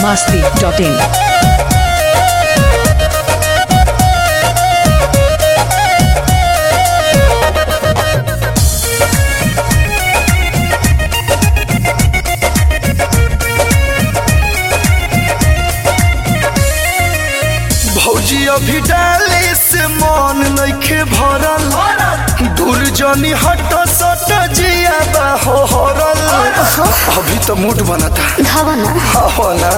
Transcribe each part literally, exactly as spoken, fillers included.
masti dot in. भौजी अभी डाले से मन नइखे भरल, दूर जनी हट सट जिया बा हो हरल। अभी तो मूड बनता ना।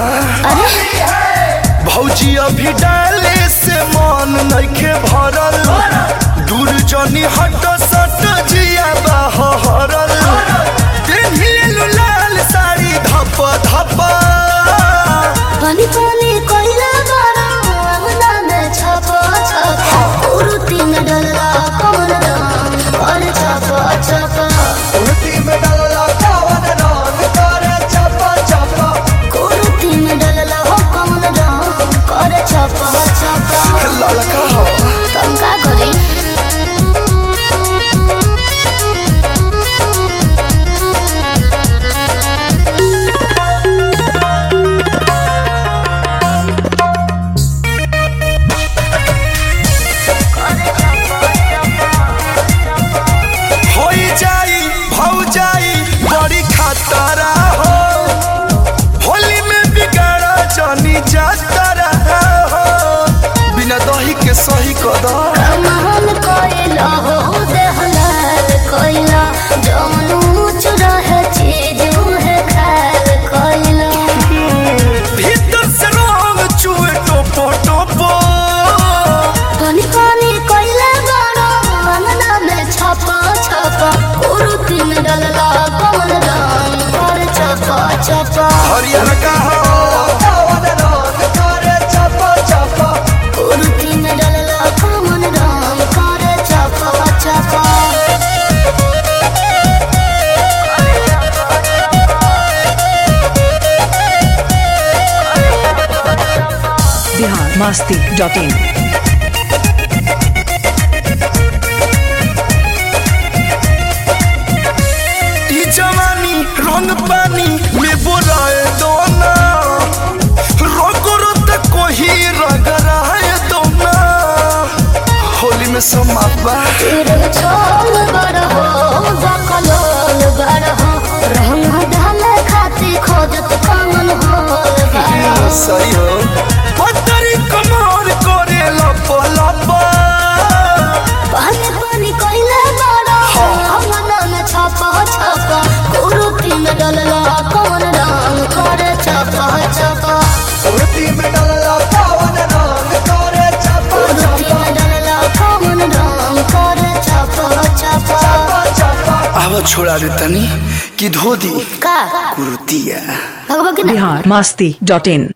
भौजी अभी डाले से मन नइखे भरल, दूर जनी हट सट जिया बा हो हरल। पेन्हिलु लाल साड़ी धप धप, पानी पानी कोइला बड़ा अंगना में छापा छापा, उरुटी में डलला कौन रंग और छापा छापा, उरुटी में डलला कौन रंग करे छापा छापा, उरुटी में डलला हो कौन रंग और छापा छापा। ललका हो तुम का करी सही कदम कमाल कोइला हो देहलाल कोइला, जौन ऊंच रहे चीज उहे खाल कोइला। भीतर से रंग चुए टोपो टोपो, पानी पानी कोइला बड़ा अंगना में छापा छापा, उरुटी में डलला कौन रंग और छापा छापा। हरियर का हो कौन रंग करे छापा छापा, उरुटी में डलला कौन रंग करे छापा छापा। Bihar masti dot in. ई जवानी रंग पानी में बोलाए दोना, रोको तक कोई रगड़ाए दोना। होली में समापा तेरे छोल बड़ा हो बकलोल बड़ा हो, रंग ढाले खाती खोजत कौन होल बड़ा हो। सही हो पतरी कमर करे लप लप, पानी पानी कोइला बड़ा अंगना में छापा छापा, उरुटी में डलला कौन रंग करे छापा छापा, उरुटी में डलला कौन रंग करे छापा उरुटी में डलला कौन रंग करे छापा छापा छापा। आवा छोड़ा दे तनी कि धोदी का कुर्तिया। भगवा के ना Bihar masti dot in.